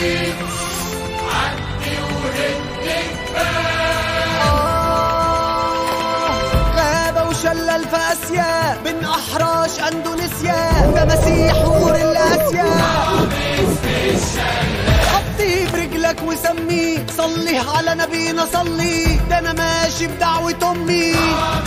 عدي وهد جبال. غابة وشلل في آسيا بين أحراش أندونيسيا وتماسيح حور الآسيا. حطيه برجلك وسميه، صلي على نبينا صلي، ده أنا ماشي بدعوة أمي.